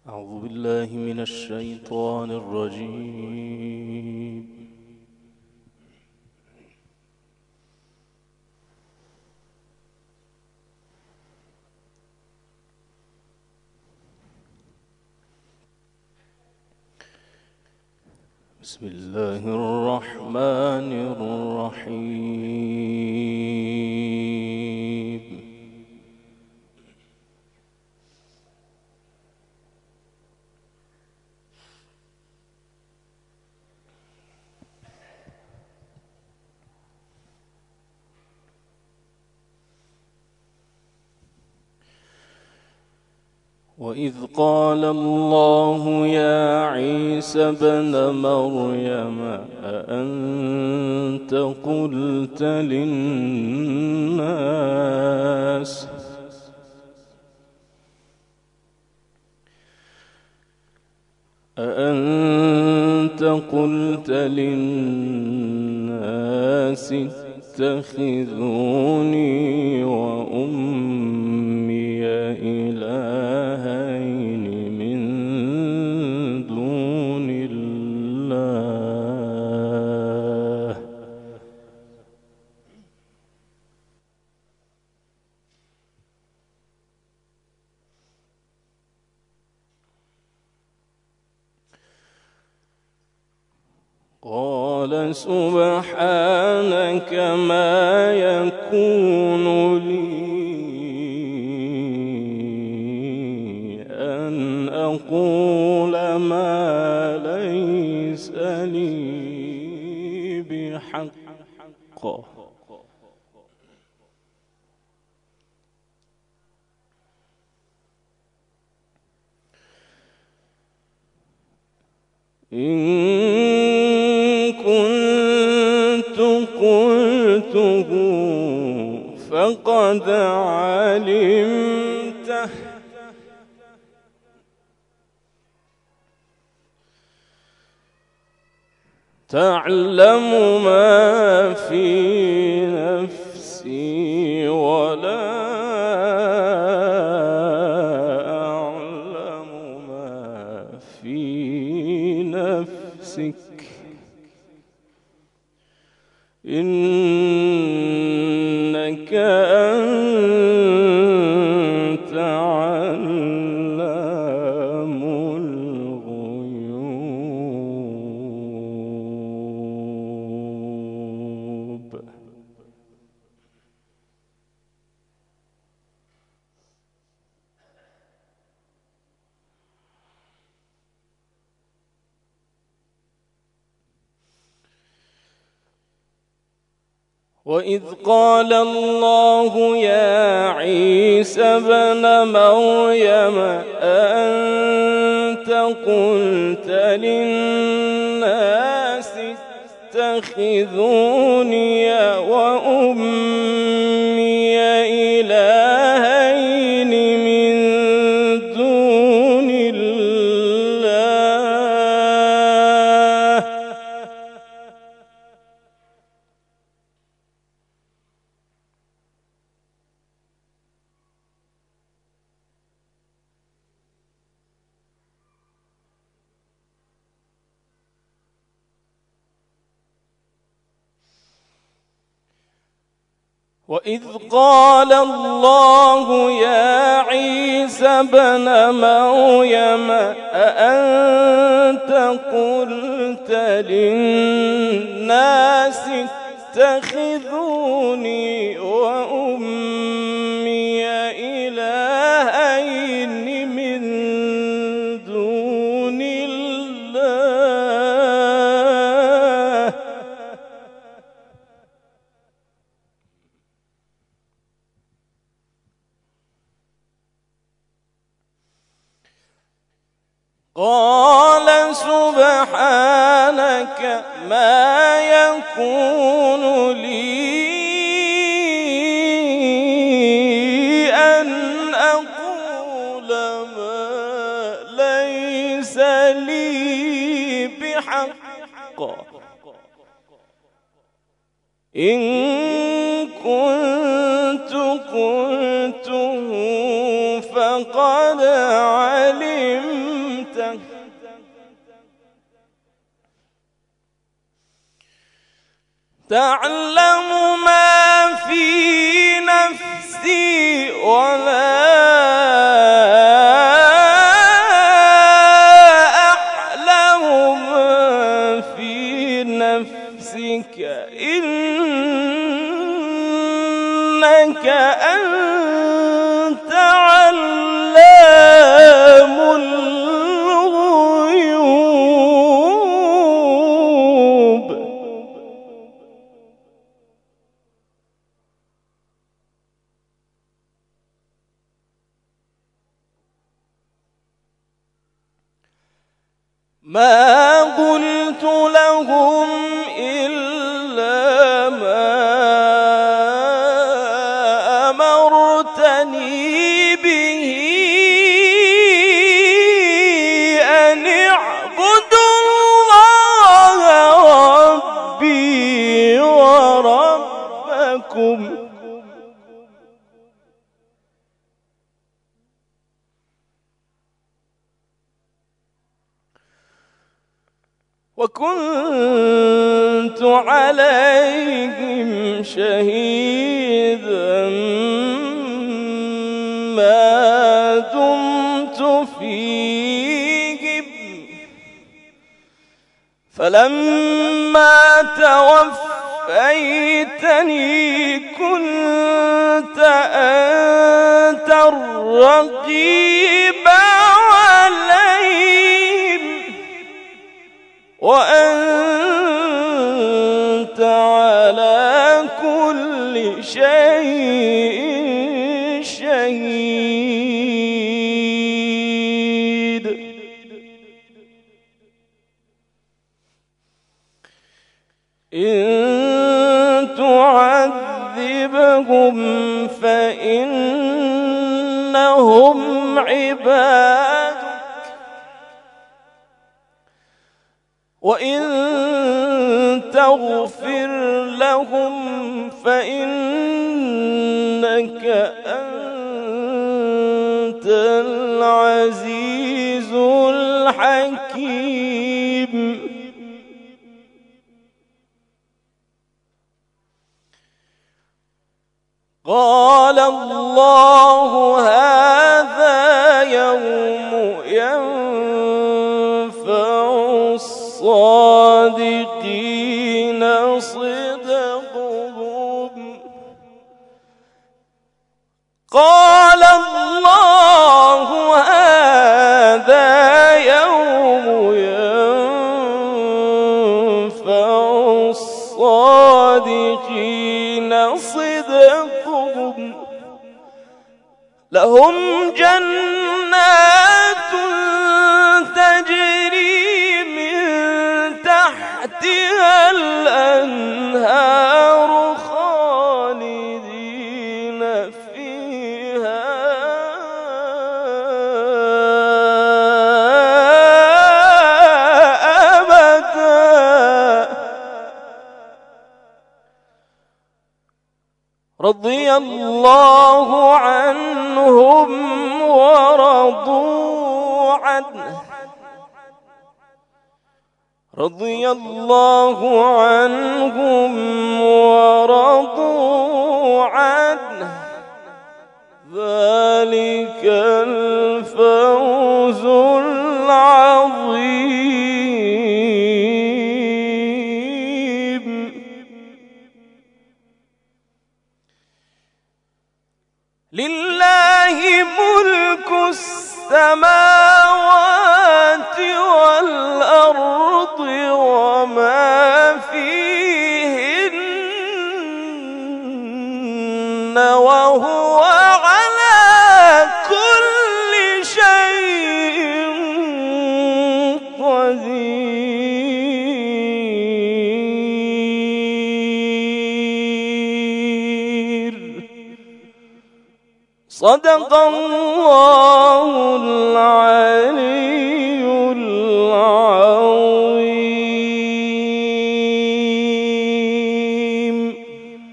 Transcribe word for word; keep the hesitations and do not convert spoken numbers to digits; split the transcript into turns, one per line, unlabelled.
أعوذ بالله من الشيطان الرجيم. بسم الله الرحمن الرحيم. وإذ قال الله يا عيسى ابن مريم أأنت قلت للناس أأنت قلت للناس اتخذوني وأمي إلهين من دون الله قال سبحانك ما يكون لي أن أقول ما ليس لي بحق إن كنت قلته فقد علمته تعلم ما في نفسي ولا أعلم ما في نفسك إنك أنت علام الغيوب. وإذ قال الله يا عيسى ابن مريم أأنت قلت للناس اتخذوني وأمي إلهين من دون الله وإذ قال الله يا عيسى ابن مريم أأنت قلت للناس اتخذوني وأمي إلهين من دون الله قال سبحانك ما يكون لي أن أقول ما ليس لي بحق إن كنت قلته فقد علمت تعلم ما في نفسي ولا أعلم ما في نفسك إنك أنت علام الغيوب. ما قلت لهم إلا ما أمرتني به أن اعبدوا الله ربي وربكم وكنت عليهم شهيدا ما دمت فيهم فلما توفيتني كنت أنت الرقيب عليهم وأنت على كل شيء شهيد. إن تعذبهم فإنهم عبادك وإن تغفر لهم فإنك أنت العزيز الحكيم. قال الله هذا يوم ينفع الصادقين صدقهم. قال الله هذا يوم ينفع الصادقين صدقهم لهم جنات تجري من تحتها الأنهار خالدين فيها أبدا رضي الله عنهم ورضوا عنه رضي الله عنهم ورضوا عنه ذلك الفوز العظيم. لله ملك السماوات والأرض وما فيهن وهو على كل شيء قدير. صدق الله العليم